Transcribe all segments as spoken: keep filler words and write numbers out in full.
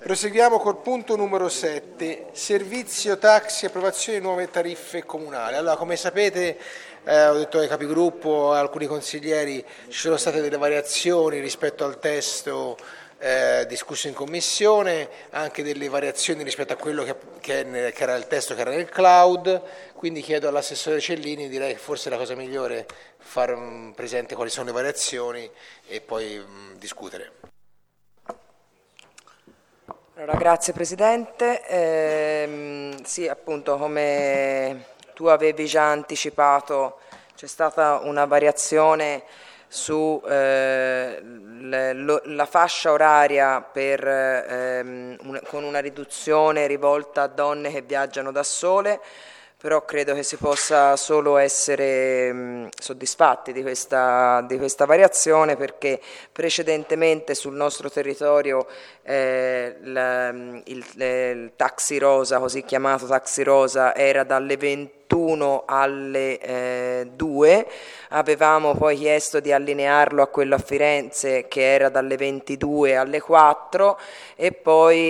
Proseguiamo col punto numero sette, servizio taxi, approvazione di nuove tariffe comunali. Allora, come sapete, eh, ho detto ai capigruppo, a alcuni consiglieri, ci sono state delle variazioni rispetto al testo eh, discusso in commissione, anche delle variazioni rispetto a quello che, che, nel, che era il testo che era nel cloud, quindi chiedo all'assessore Cellini, direi che forse la cosa migliore è far um, presente quali sono le variazioni e poi um, discutere. Allora, grazie Presidente. Eh, sì, appunto, come tu avevi già anticipato, c'è stata una variazione su eh, le, lo, la fascia oraria per, ehm, un, con una riduzione rivolta a donne che viaggiano da sole, però credo che si possa solo essere mh, soddisfatti di questa, di questa variazione, perché precedentemente sul nostro territorio eh, la, il, il taxi rosa, così chiamato taxi rosa, era dalle ventuno alle eh, due, avevamo poi chiesto di allinearlo a quello a Firenze che era dalle ventidue alle quattro e poi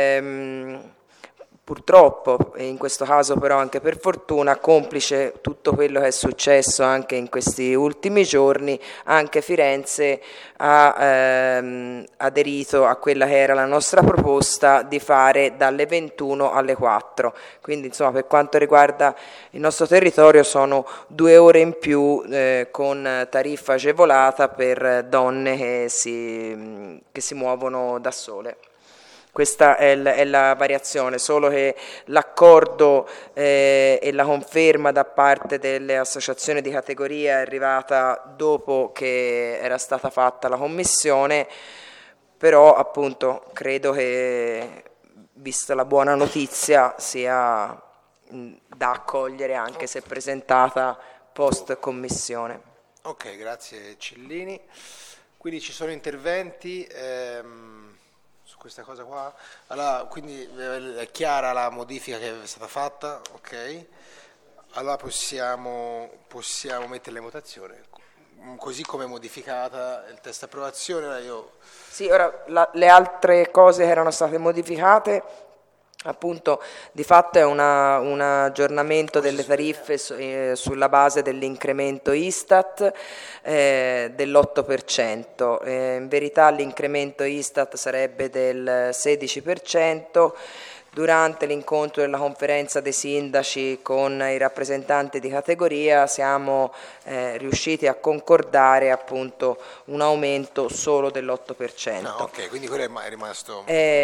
ehm, purtroppo, e in questo caso però anche per fortuna, complice tutto quello che è successo anche in questi ultimi giorni, anche Firenze ha ehm, aderito a quella che era la nostra proposta di fare dalle ventuno alle quattro. Quindi insomma, per quanto riguarda il nostro territorio sono due ore in più eh, con tariffa agevolata per donne che si, che si muovono da sole. Questa è, l- è la variazione, solo che l'accordo eh, e la conferma da parte delle associazioni di categoria è arrivata dopo che era stata fatta la commissione, però appunto credo che, vista la buona notizia, sia mh, da accogliere anche se presentata post commissione. Ok, grazie Cellini. Quindi ci sono interventi. Ehm... questa cosa qua, allora, quindi è chiara la modifica che è stata fatta, ok? Allora possiamo, possiamo metterla in votazione, così come modificata il testo approvazione. Ora io... Sì, ora la, le altre cose che erano state modificate, appunto, di fatto è una, un aggiornamento delle tariffe su, eh, sulla base dell'incremento Istat eh, dell'otto per cento. Eh, in verità l'incremento Istat sarebbe del sedici per cento. Durante l'incontro della conferenza dei sindaci con i rappresentanti di categoria siamo eh, riusciti a concordare appunto un aumento solo dell'otto per cento. No, ok, quindi quello è rimasto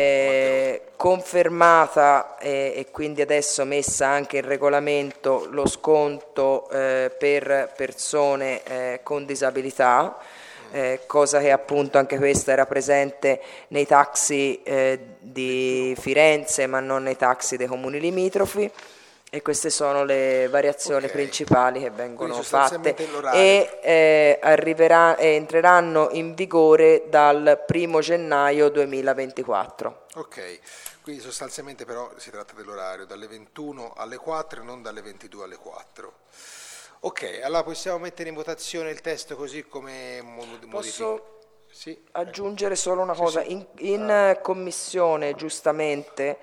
è confermata eh, e quindi adesso messa anche in regolamento lo sconto eh, per persone eh, con disabilità. Eh, cosa che appunto anche questa era presente nei taxi eh, di Firenze ma non nei taxi dei comuni limitrofi, e queste sono le variazioni okay. principali che vengono fatte e eh, arriverà, eh, entreranno in vigore dal primo gennaio duemilaventiquattro. Ok, quindi sostanzialmente però si tratta dell'orario dalle ventuno alle quattro e non dalle ventidue alle quattro. Ok, allora possiamo mettere in votazione il testo così come modificato. Posso sì, aggiungere solo una cosa? Sì, sì. In, in ah. commissione, giustamente,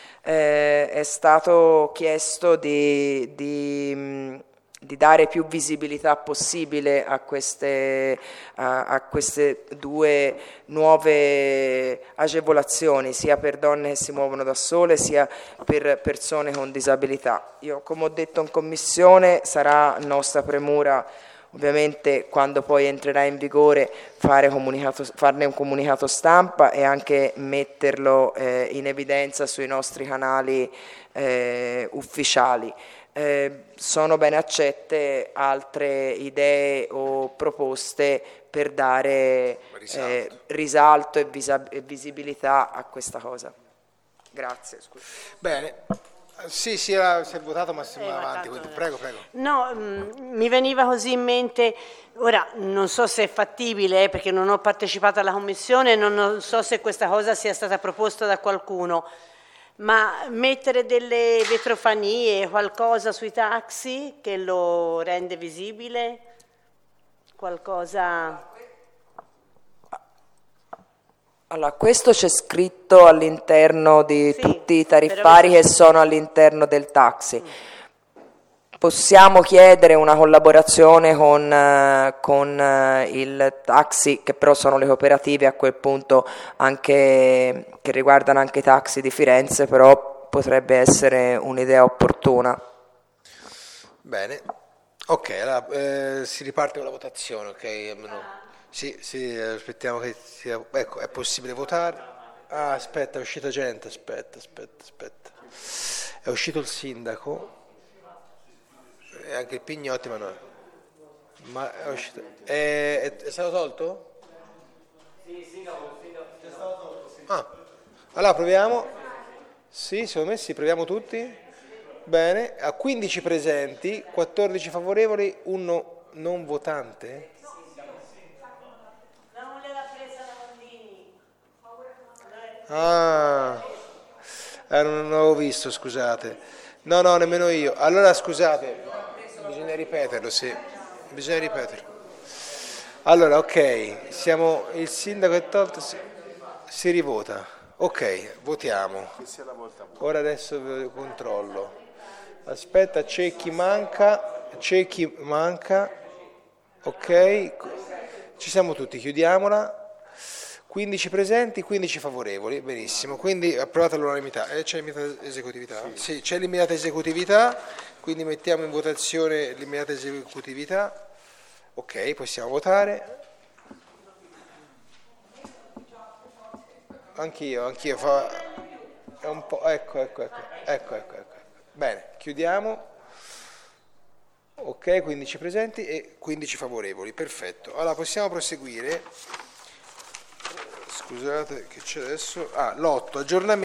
eh, è stato chiesto di, di, di dare più visibilità possibile a queste, a, a queste due nuove agevolazioni, sia per donne che si muovono da sole, sia per persone con disabilità. Io, come ho detto in commissione, sarà nostra premura ovviamente quando poi entrerà in vigore fare comunicato, farne un comunicato stampa e anche metterlo eh, in evidenza sui nostri canali eh, ufficiali. Eh, sono ben accette altre idee o proposte per dare risalto, eh, risalto e, visa- e visibilità a questa cosa. Grazie. Scusa. Bene. Sì, si è, si è votato ma si va avanti, quindi prego, prego. No, mh, mi veniva così in mente, ora non so se è fattibile eh, perché non ho partecipato alla commissione, non, non so se questa cosa sia stata proposta da qualcuno, ma mettere delle vetrofanie, qualcosa sui taxi che lo rende visibile, qualcosa... Allora, questo c'è scritto all'interno di Sì, tutti i tariffari però- che sono all'interno del taxi. Possiamo chiedere una collaborazione con, eh, con eh, il taxi, che però sono le cooperative a quel punto, anche, che riguardano anche i taxi di Firenze, però potrebbe essere un'idea opportuna. Bene, ok, allora eh, si riparte con la votazione, ok? Almeno- Sì, sì, aspettiamo che sia... Ecco, è possibile votare? Ah, aspetta, è uscita gente, aspetta, aspetta, aspetta. È uscito il sindaco e anche il Pignotti, ma no. Ma è uscito... È, è, è stato tolto? Sì, sì, no, è stato tolto, sì. Ah, allora proviamo. Sì, secondo me sì, proviamo tutti. Bene, a quindici presenti, quattordici favorevoli, uno non votante. Non l'aveva presa la Mondini. Ah, eh, non l'avevo visto, scusate. No, no, nemmeno io. Allora, scusate, bisogna ripeterlo, sì, bisogna ripeterlo. Allora, ok, siamo, il sindaco è tolto, si, si rivota. Ok, votiamo. Ora adesso ve- controllo. Aspetta, c'è chi manca, c'è chi manca. Ok, ci siamo tutti, chiudiamola. quindici presenti, quindici favorevoli, benissimo, quindi approvata all'unanimità. Eh, c'è l'immediata esecutività? Sì, c'è l'immediata esecutività, quindi mettiamo in votazione l'immediata esecutività. Ok, possiamo votare. Anch'io, anch'io, fa... è un po'... ecco, ecco, ecco, ecco, ecco, ecco. Bene, chiudiamo. Ok, quindici presenti e quindici favorevoli, perfetto. Allora possiamo proseguire. Scusate che c'è adesso. Ah, l'otto, aggiornamento.